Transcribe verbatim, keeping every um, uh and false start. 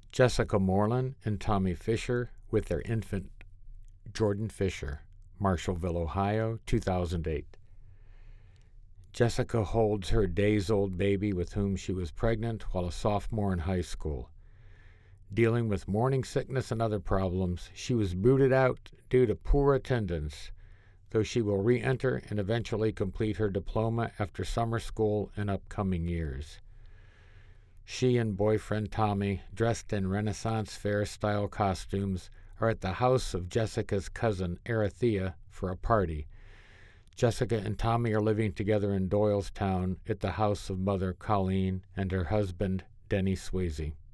Jessica Moreland and Tommy Fisher with their infant Jordan Fisher, Marshallville, Ohio, two thousand eight. Jessica holds her days-old baby with whom she was pregnant while a sophomore in high school. Dealing with morning sickness and other problems, she was booted out due to poor attendance, though she will re-enter and eventually complete her diploma after summer school in upcoming years. She and boyfriend Tommy, dressed in Renaissance fair-style costumes, are at the house of Jessica's cousin, Arathea, for a party. Jessica and Tommy are living together in Doylestown at the house of mother Colleen and her husband, Denny Swayze.